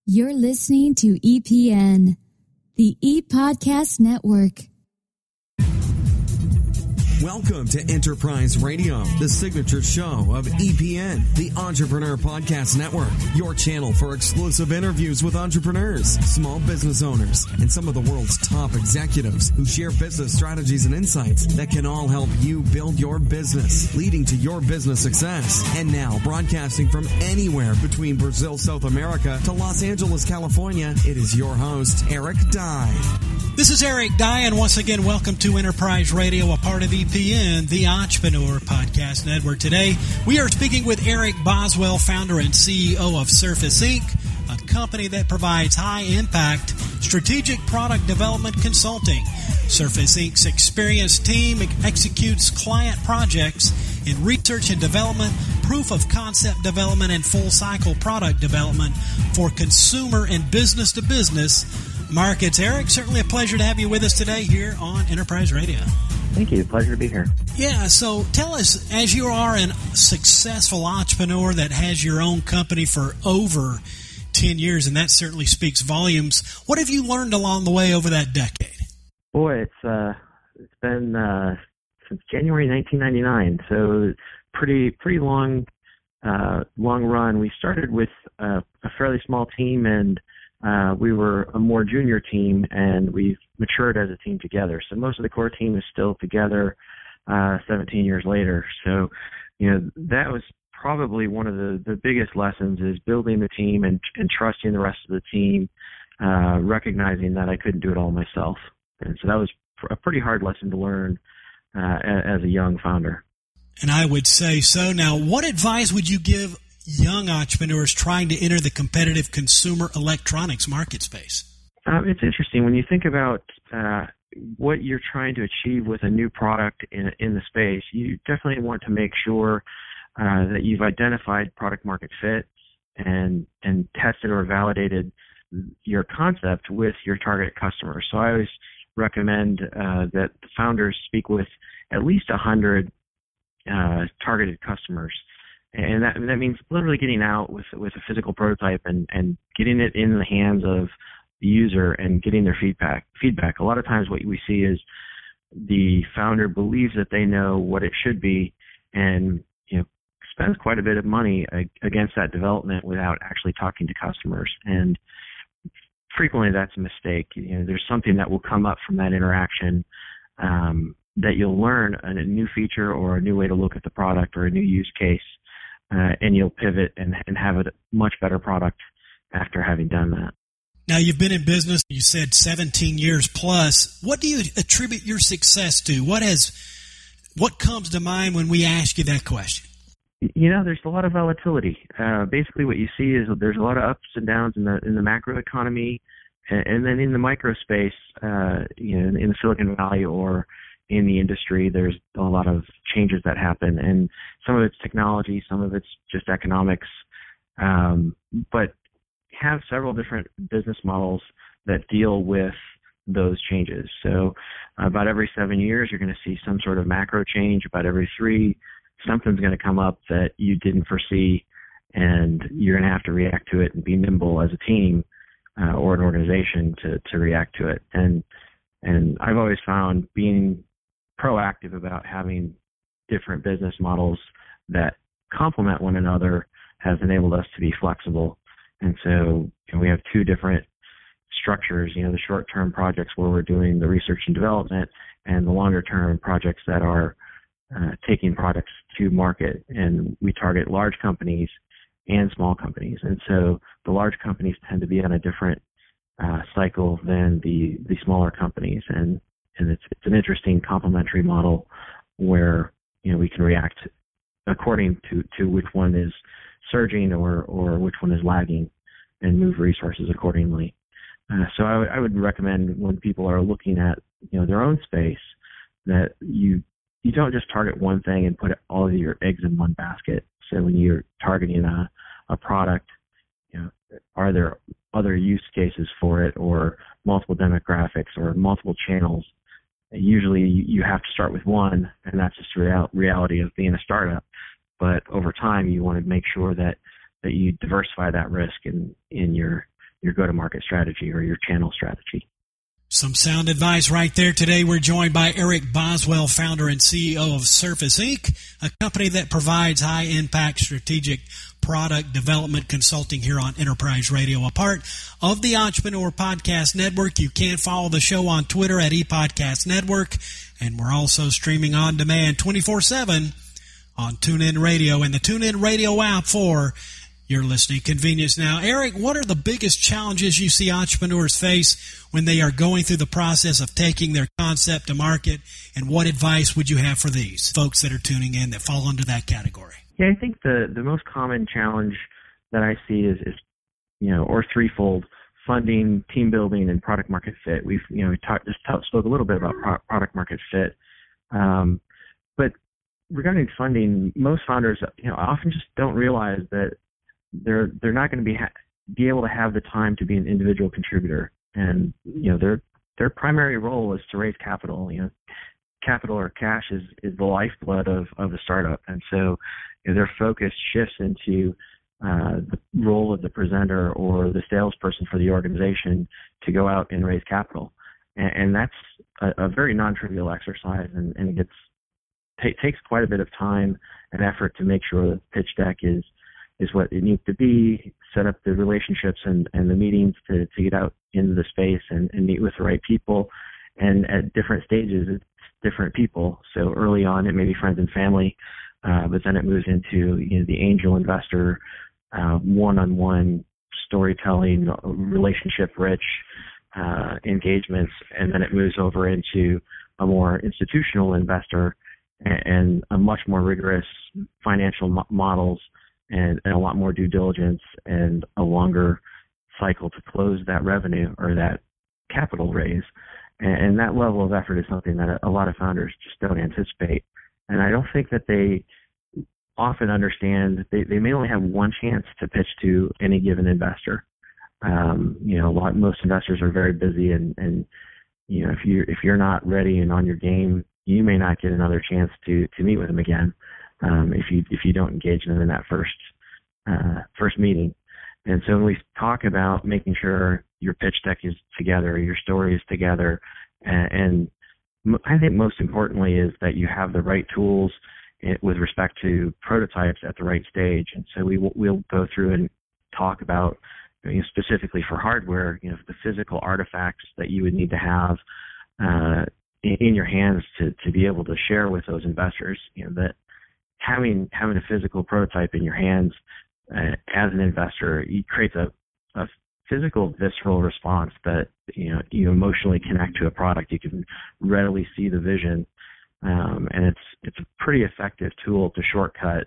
You're listening to EPN, the ePodcast Network. Welcome to Enterprise Radio, the signature show of EPN, the Entrepreneur Podcast Network, your channel for exclusive interviews with entrepreneurs, small business owners, and some of the world's top executives who share business strategies and insights that can all help you build your business, leading to your business success. And now, broadcasting from anywhere between Brazil, South America to Los Angeles, California, it is your host, Eric Dye. This is Eric Dye, and once again, welcome to Enterprise Radio, a part of EPN, the Entrepreneur Podcast Network. Today, we are speaking with Eric Boswell, founder and CEO of Surface Inc., a company that provides high-impact strategic product development consulting. Surface Inc.'s experienced team executes client projects in research and development, proof of concept development, and full-cycle product development for consumer and business-to-business markets. Eric, certainly a pleasure to have you with us today here on Enterprise Radio. Thank you. Pleasure to be here. Yeah, so tell us, as you are a successful entrepreneur that has your own company for over 10 years, and that certainly speaks volumes, what have you learned along the way over that decade? Boy, it's been since January 1999, so pretty long run. We started with a fairly small team, and we were a more junior team, and we've matured as a team together. So most of the core team is still together 17 years later. So, that was probably one of the biggest lessons, is building the team and trusting the rest of the team, recognizing that I couldn't do it all myself. And so that was a pretty hard lesson to learn as a young founder. And I would say so. Now, what advice would you give young entrepreneurs trying to enter the competitive consumer electronics market space? It's interesting. When you think about what you're trying to achieve with a new product in the space, you definitely want to make sure that you've identified product market fit and tested or validated your concept with your target customers. So I always recommend that the founders speak with at least 100 targeted customers. And that means literally getting out with a physical prototype and getting it in the hands of the user and getting their feedback. A lot of times what we see is the founder believes that they know what it should be and spends quite a bit of money against that development without actually talking to customers. And frequently that's a mistake. There's something that will come up from that interaction that you'll learn, a new feature or a new way to look at the product or a new use case. And you'll pivot and have a much better product after having done that. Now, you've been in business, you said 17 years plus. What do you attribute your success to? What comes to mind when we ask you that question? There's a lot of volatility. Basically, what you see is there's a lot of ups and downs in the macro economy, and then in the micro space, in the Silicon Valley or in the industry, there's a lot of changes that happen, and some of it's technology, some of it's just economics, but have several different business models that deal with those changes. So about every 7 years, you're going to see some sort of macro change. About every 3, something's going to come up that you didn't foresee, and you're going to have to react to it and be nimble as a team or an organization to react to it. And I've always found being proactive about having different business models that complement one another has enabled us to be flexible. And so we have 2 different structures, the short-term projects where we're doing the research and development, and the longer-term projects that are taking products to market. And we target large companies and small companies. And so the large companies tend to be on a different cycle than the smaller companies. And it's an interesting complementary model where we can react according to which one is surging or which one is lagging, and move resources accordingly. So I would recommend, when people are looking at their own space, that you don't just target one thing and put all of your eggs in one basket. So when you're targeting a product, are there other use cases for it, or multiple demographics, or multiple channels? Usually you have to start with one, and that's just the reality of being a startup. But over time, you want to make sure that you diversify that risk in your your go-to-market strategy or your channel strategy. Some sound advice right there. Today we're joined by Eric Boswell, founder and CEO of Surface Inc., a company that provides high-impact strategic product development consulting here on Enterprise Radio, a part of the Entrepreneur Podcast Network. You can follow the show on Twitter at ePodcast Network, and we're also streaming on demand 24/7 on TuneIn Radio and the TuneIn Radio app for your listening convenience. Now, Eric, what are the biggest challenges you see entrepreneurs face when they are going through the process of taking their concept to market, and what advice would you have for these folks that are tuning in that fall under that category? Yeah, I think the most common challenge that I see is or threefold: funding, team building, and product market fit. We spoke a little bit about product market fit, but regarding funding, most founders often just don't realize that they're not going to be able to have the time to be an individual contributor, and their primary role is to raise capital. Capital or cash is the lifeblood of a startup, and so their focus shifts into the role of the presenter or the salesperson for the organization to go out and raise capital, and that's a very non-trivial exercise, and it takes quite a bit of time and effort to make sure that the pitch deck is what it needs to be, set up the relationships and the meetings to get out into the space and meet with the right people. And at different stages, it's different people. So early on, it may be friends and family, but then it moves into the angel investor, one-on-one storytelling, relationship-rich engagements, and then it moves over into a more institutional investor and a much more rigorous financial models and a lot more due diligence and a longer cycle to close that revenue or that capital raise. And that level of effort is something that a lot of founders just don't anticipate. And I don't think that they often understand they may only have one chance to pitch to any given investor. Most investors are very busy, and if you're not ready and on your game, you may not get another chance to meet with them again. If you don't engage them in that first meeting. And so when we talk about making sure your pitch deck is together, your story is together, and I think most importantly is that you have the right tools with respect to prototypes at the right stage. And so we'll go through and talk about specifically for hardware, the physical artifacts that you would need to have in your hands to be able to share with those investors. That having a physical prototype in your hands as an investor, it creates a physical, visceral response that you emotionally connect to a product. You can readily see the vision, and it's a pretty effective tool to shortcut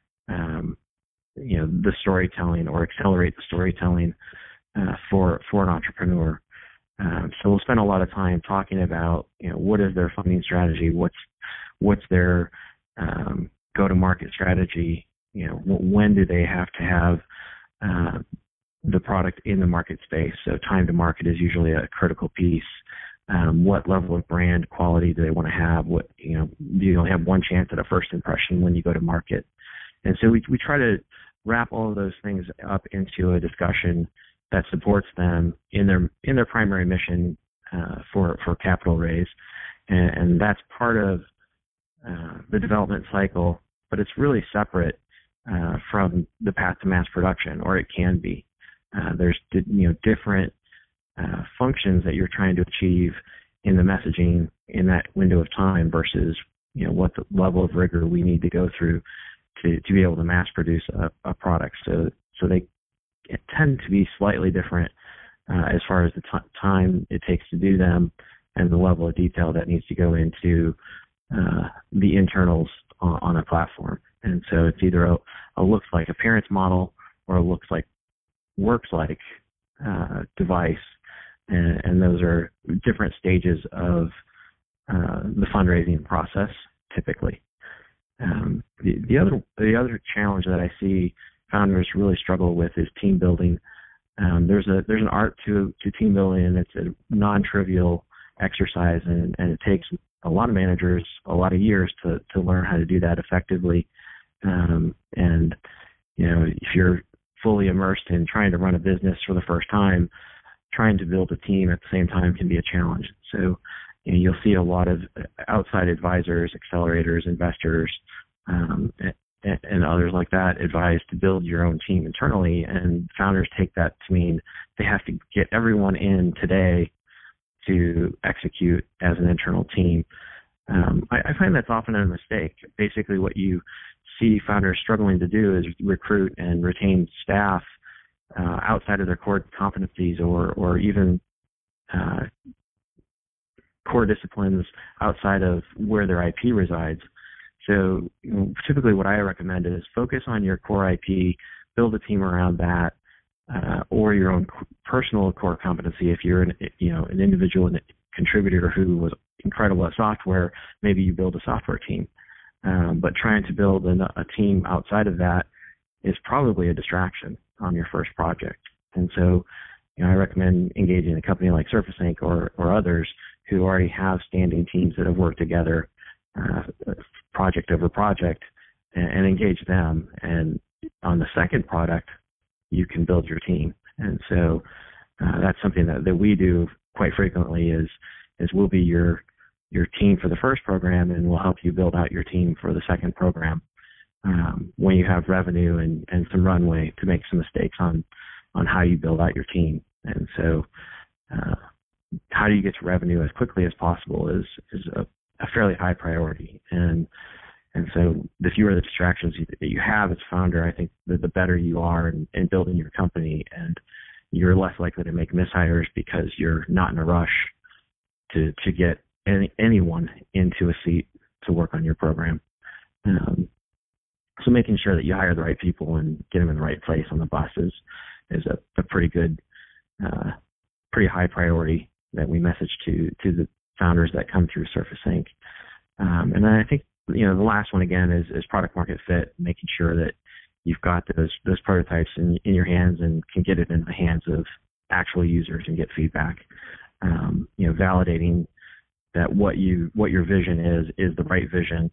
the storytelling or accelerate the storytelling for an entrepreneur. So we'll spend a lot of time talking about what is their funding strategy, what's their go-to-market strategy. When do they have to have the product in the market space? So time to market is usually a critical piece. What level of brand quality do they want to have? Do you only have one chance at a first impression when you go to market? And so we try to wrap all of those things up into a discussion that supports them in their primary mission for capital raise, and that's part of the development cycle, but it's really separate from the path to mass production, or it can be. There's different functions that you're trying to achieve in the messaging in that window of time versus what the level of rigor we need to go through to be able to mass produce a product. So they tend to be slightly different as far as the time it takes to do them and the level of detail that needs to go into the internals on a platform. And so it's either a looks like appearance model or a looks like works like device, and those are different stages of the fundraising process typically. The other challenge that I see founders really struggle with is team building. There's an art to team building, and it's a non-trivial exercise, and it takes a lot of managers a lot of years to learn how to do that effectively. And if you're fully immersed in trying to run a business for the first time, trying to build a team at the same time can be a challenge. So you'll see a lot of outside advisors, accelerators, investors, and others like that advise to build your own team internally, and founders take that to mean they have to get everyone in today to execute as an internal team. I find that's often a mistake. Basically, what you see founders struggling to do is recruit and retain staff outside of their core competencies or even core disciplines outside of where their IP resides. So typically what I recommend is focus on your core IP, build a team around that, or your own personal core competency. If you're an individual contributor who was incredible at software, maybe you build a software team. But trying to build a team outside of that is probably a distraction on your first project. And so, I recommend engaging a company like SurfaceInc or others who already have standing teams that have worked together project over project, and engage them. And on the second product, you can build your team. And so that's something that we do quite frequently is we'll be your team for the first program, and we'll help you build out your team for the second program when you have revenue and some runway to make some mistakes on how you build out your team. And so how do you get to revenue as quickly as possible is a fairly high priority. And so the fewer the distractions that you have as a founder, I think the better you are in building your company, and you're less likely to make mishires because you're not in a rush to get anyone into a seat to work on your program. So making sure that you hire the right people and get them in the right place on the bus is a pretty good, pretty high priority that we message to the founders that come through SurfaceInc. And then I think, the last one again is product market fit, making sure that you've got those prototypes in your hands and can get it in the hands of actual users and get feedback. Validating that what your vision is the right vision.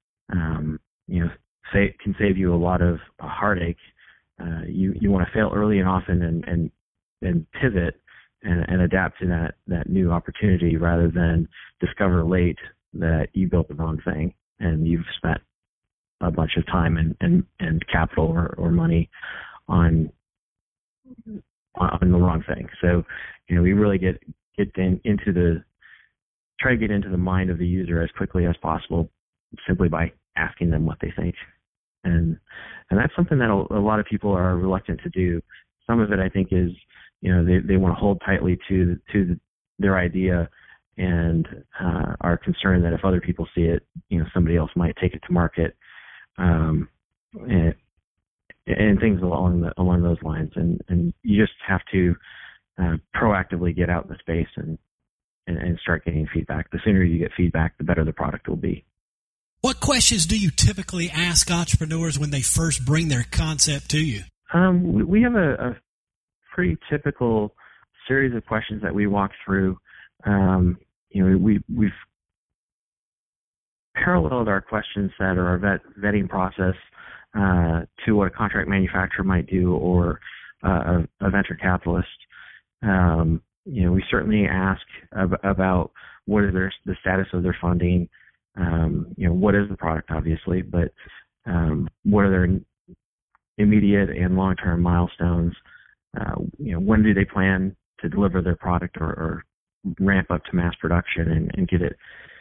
Can save you a lot of heartache. You want to fail early and often and pivot and adapt to that new opportunity rather than discover late that you built the wrong thing and you've spent a bunch of time and capital or money on the wrong thing. So, we really try to get into the mind of the user as quickly as possible, simply by asking them what they think. And that's something that a lot of people are reluctant to do. Some of it, I think, is, they want to hold tightly to their idea and are concerned that if other people see it, somebody else might take it to market, and things along those lines. And you just have to proactively get out in the space and start getting feedback. The sooner you get feedback, the better the product will be. What questions do you typically ask entrepreneurs when they first bring their concept to you? We have a pretty typical series of questions that we walk through. We've paralleled our question set or our vetting process to what a contract manufacturer might do or a venture capitalist. We certainly ask about what is the status of their funding. What is the product, obviously, but what are their immediate and long-term milestones? When do they plan to deliver their product or ramp up to mass production and get it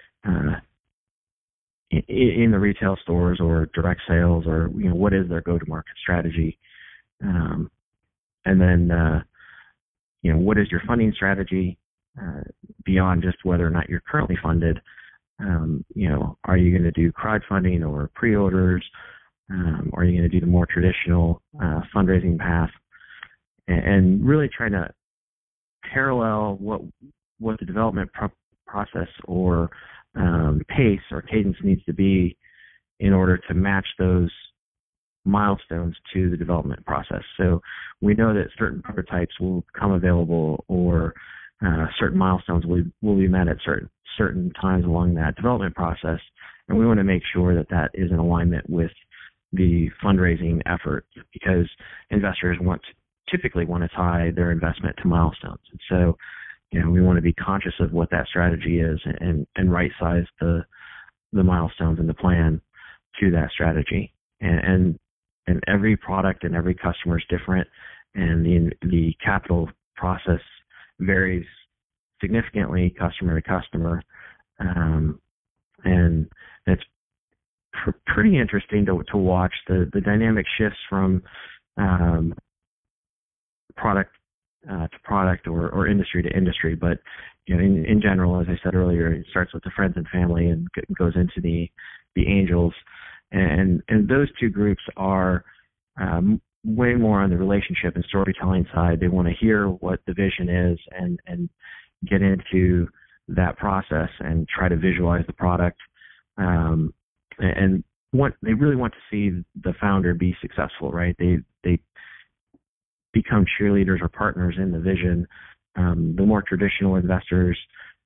in the retail stores or direct sales, or what is their go-to-market strategy? And then what is your funding strategy beyond just whether or not you're currently funded? Are you going to do crowdfunding or pre-orders? Are you going to do the more traditional fundraising path? And really trying to parallel what the development process or pace or cadence needs to be in order to match those milestones to the development process. So we know that certain prototypes will become available or certain milestones will be met at certain times along that development process, and we want to make sure that is in alignment with the fundraising effort, because investors typically want to tie their investment to milestones. And so, we want to be conscious of what that strategy is and right size the milestones in the plan to that strategy. And every product and every customer is different, and the capital process varies significantly customer to customer. And it's pretty interesting to watch the dynamic shifts from product to product or industry to industry. But in general, as I said earlier, it starts with the friends and family and goes into the angels, and those two groups are way more on the relationship and storytelling side. They want to hear what the vision is and get into that process and try to visualize the product. And they really want to see the founder be successful, right? They become cheerleaders or partners in the vision. The more traditional investors,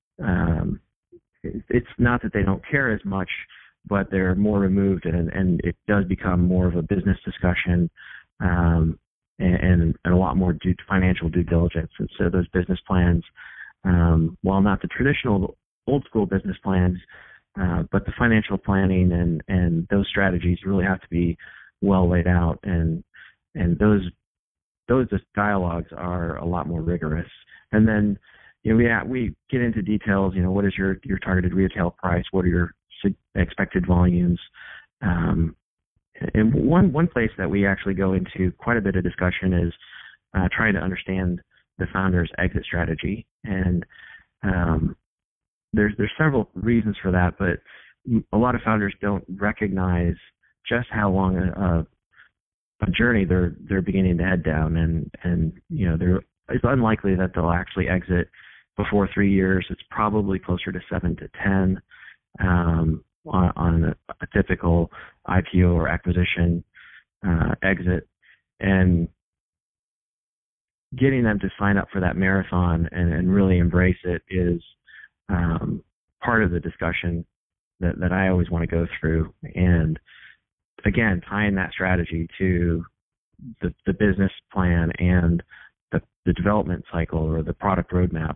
it's not that they don't care as much, but they're more removed, and it does become more of a business discussion, and a lot more financial due diligence. And so those business plans, while not the traditional old school business plans, but the financial planning and those strategies really have to be well laid out, and those dialogues are a lot more rigorous. And then we get into details. What is your targeted retail price? What are your expected volumes? And one place that we actually go into quite a bit of discussion is trying to understand the founder's exit strategy. And there's several reasons for that, but a lot of founders don't recognize just how long a journey they're beginning to head down, and it's unlikely that they'll actually exit before 3 years. It's probably closer to 7 to 10 on a typical IPO or acquisition exit, and getting them to sign up for that marathon and really embrace it is part of the discussion that I always want to go through. And again, tying that strategy to the business plan and the development cycle or the product roadmap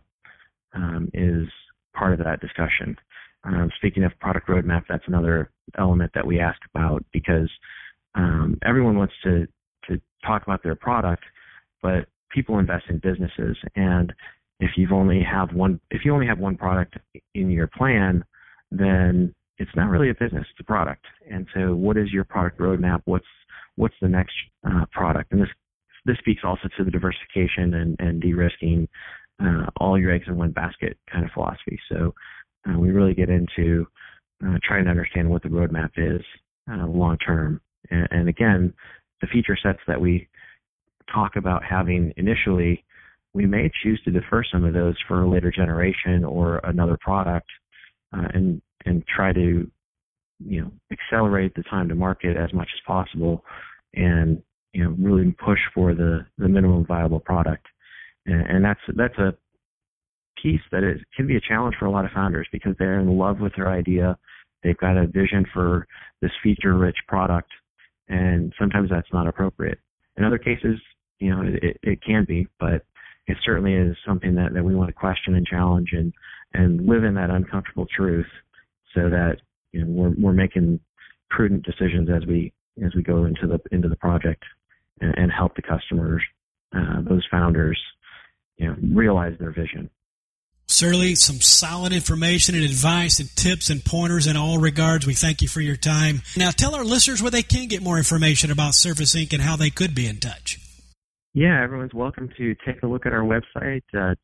is part of that discussion. Speaking of product roadmap, that's another element that we ask about, because everyone wants to talk about their product, but people invest in businesses, and if you only have one product in your plan, then it's not really a business, it's a product. And so what is your product roadmap? What's the next product? And this speaks also to the diversification and de-risking all your eggs in one basket kind of philosophy. So we really get into trying to understand what the roadmap is long term. And again, the feature sets that we talk about having initially, we may choose to defer some of those for a later generation or another product, and try to accelerate the time to market as much as possible, and really push for the minimum viable product. And that's a piece that can be a challenge for a lot of founders, because they're in love with their idea. They've got a vision for this feature-rich product, and sometimes that's not appropriate. In other cases, it can be, but it certainly is something that we want to question and challenge and live in that uncomfortable truth, so that we're making prudent decisions as we go into the project and help the customers, those founders, realize their vision. Certainly some solid information and advice and tips and pointers in all regards. We thank you for your time. Now tell our listeners where they can get more information about Surface Ink and how they could be in touch. Yeah, everyone's welcome to take a look at our website,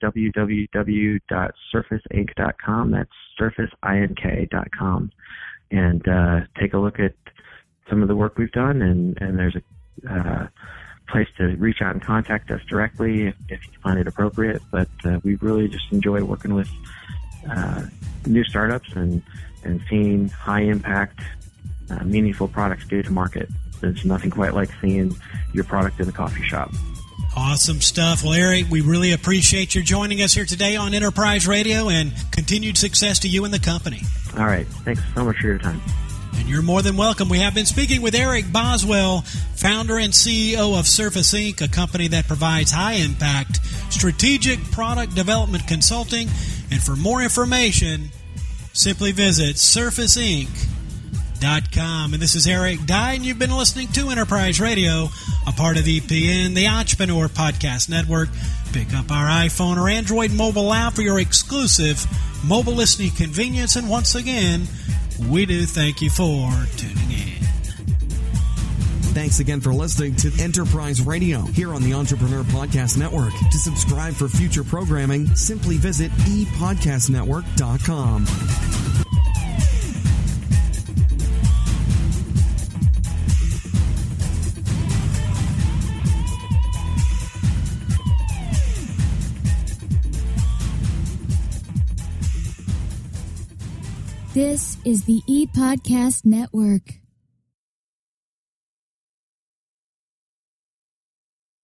www.surfaceink.com. That's surfaceink.com. And take a look at some of the work we've done, and there's a place to reach out and contact us directly if you find it appropriate. But we really just enjoy working with new startups and seeing high impact, meaningful products go to market. There's nothing quite like seeing your product in a coffee shop. Awesome stuff. Well, Eric, we really appreciate you joining us here today on Enterprise Radio, and continued success to you and the company. All right. Thanks so much for your time. And you're more than welcome. We have been speaking with Eric Boswell, founder and CEO of Surface Inc., a company that provides high-impact strategic product development consulting. And for more information, simply visit surfaceinc.com. And this is Eric Dye, and you've been listening to Enterprise Radio, a part of EPN, the Entrepreneur Podcast Network. Pick up our iPhone or Android mobile app for your exclusive mobile listening convenience. And once again, we do thank you for tuning in. Thanks again for listening to Enterprise Radio here on the Entrepreneur Podcast Network. To subscribe for future programming, simply visit epodcastnetwork.com. This is the ePodcast Network.